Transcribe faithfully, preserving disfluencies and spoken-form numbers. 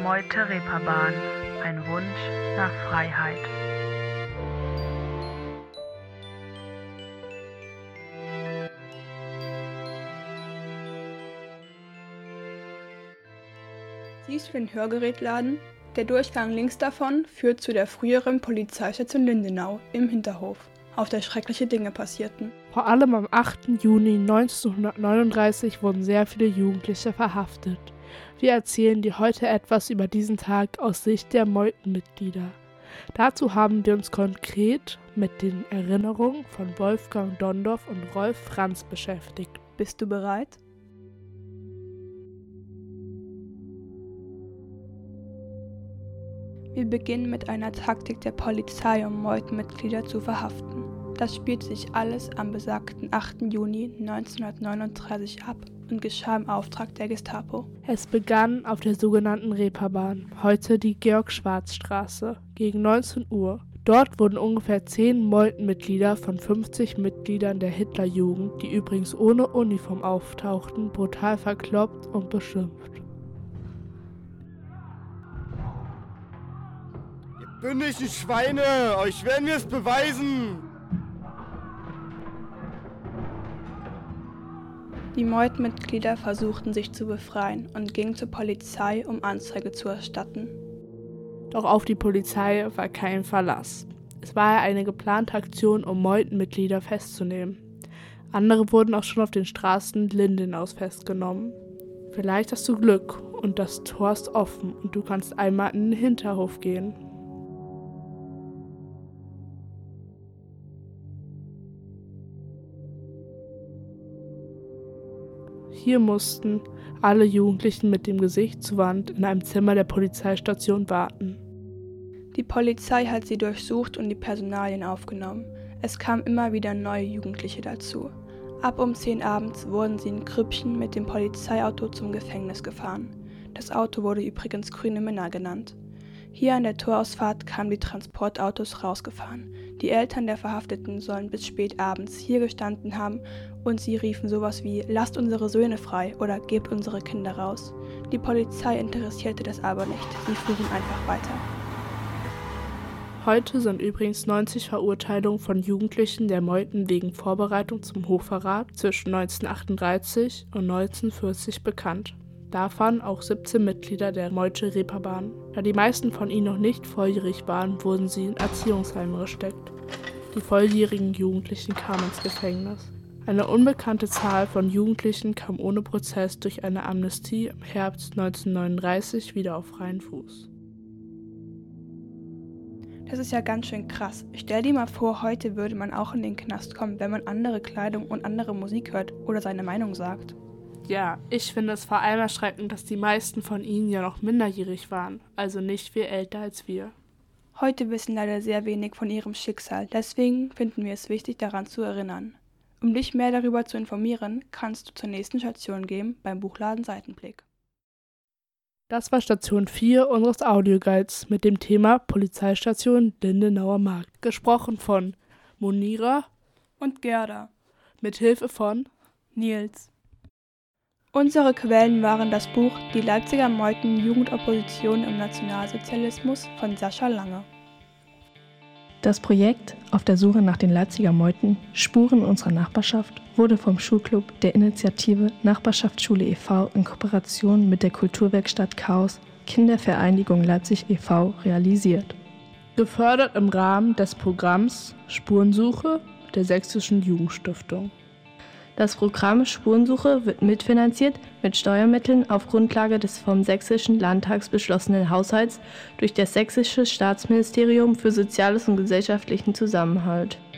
Meute-Reeperbahn, ein Wunsch nach Freiheit. Siehst du den Hörgerätladen? Der Durchgang links davon führt zu der früheren Polizeistation Lindenau im Hinterhof, auf der schreckliche Dinge passierten. Vor allem am achten Juni neunzehnhundertneununddreißig wurden sehr viele Jugendliche verhaftet. Wir erzählen dir heute etwas über diesen Tag aus Sicht der Meutenmitglieder. Dazu haben wir uns konkret mit den Erinnerungen von Wolfgang Dondorf und Rolf Franz beschäftigt. Bist du bereit? Wir beginnen mit einer Taktik der Polizei, um Meutenmitglieder zu verhaften. Das spielt sich alles am besagten achten Juni neunzehnhundertneununddreißig ab und geschah im Auftrag der Gestapo. Es begann auf der sogenannten Reeperbahn, heute die Georg-Schwarz-Straße, gegen neunzehn Uhr. Dort wurden ungefähr zehn Meutenmitglieder von fünfzig Mitgliedern der Hitlerjugend, die übrigens ohne Uniform auftauchten, brutal verkloppt und beschimpft. Ihr bündischen Schweine, euch werden wir es beweisen! Die Meutenmitglieder versuchten sich zu befreien und gingen zur Polizei, um Anzeige zu erstatten. Doch auf die Polizei war kein Verlass. Es war ja eine geplante Aktion, um Meutenmitglieder festzunehmen. Andere wurden auch schon auf den Straßen Lindenaus festgenommen. Vielleicht hast du Glück und das Tor ist offen und du kannst einmal in den Hinterhof gehen. Hier mussten alle Jugendlichen mit dem Gesicht zur Wand in einem Zimmer der Polizeistation warten. Die Polizei hat sie durchsucht und die Personalien aufgenommen. Es kamen immer wieder neue Jugendliche dazu. Ab um zehn abends wurden sie in Grüppchen mit dem Polizeiauto zum Gefängnis gefahren. Das Auto wurde übrigens Grüne Männer genannt. Hier an der Torausfahrt kamen die Transportautos rausgefahren. Die Eltern der Verhafteten sollen bis spät abends hier gestanden haben und sie riefen sowas wie „Lasst unsere Söhne frei" oder „Gebt unsere Kinder raus". Die Polizei interessierte das aber nicht, sie fuhren einfach weiter. Heute sind übrigens neunzig Verurteilungen von Jugendlichen der Meuten wegen Vorbereitung zum Hochverrat zwischen neunzehnhundertachtunddreißig und neunzehnhundertvierzig bekannt. Davon auch siebzehn Mitglieder der Meute-Reeperbahn. Da die meisten von ihnen noch nicht volljährig waren, wurden sie in Erziehungsheime gesteckt. Die volljährigen Jugendlichen kamen ins Gefängnis. Eine unbekannte Zahl von Jugendlichen kam ohne Prozess durch eine Amnestie im Herbst neunzehnhundertneununddreißig wieder auf freien Fuß. Das ist ja ganz schön krass. Stell dir mal vor, heute würde man auch in den Knast kommen, wenn man andere Kleidung und andere Musik hört oder seine Meinung sagt. Ja, ich finde es vor allem erschreckend, dass die meisten von ihnen ja noch minderjährig waren, also nicht viel älter als wir. Heute wissen leider sehr wenig von ihrem Schicksal, deswegen finden wir es wichtig, daran zu erinnern. Um dich mehr darüber zu informieren, kannst du zur nächsten Station gehen, beim Buchladen Seitenblick. Das war Station vier unseres Audioguides mit dem Thema Polizeistation Lindenauer Markt, gesprochen von Monira und Gerda, mit Hilfe von Nils. Unsere Quellen waren das Buch Die Leipziger Meuten Jugendopposition im Nationalsozialismus von Sascha Lange. Das Projekt Auf der Suche nach den Leipziger Meuten – Spuren unserer Nachbarschaft wurde vom Schulclub der Initiative Nachbarschaftsschule e V in Kooperation mit der Kulturwerkstatt Chaos Kindervereinigung Leipzig e V realisiert. Gefördert im Rahmen des Programms Spurensuche der Sächsischen Jugendstiftung. Das Programm Spurensuche wird mitfinanziert mit Steuermitteln auf Grundlage des vom Sächsischen Landtag beschlossenen Haushalts durch das Sächsische Staatsministerium für Soziales und gesellschaftlichen Zusammenhalt.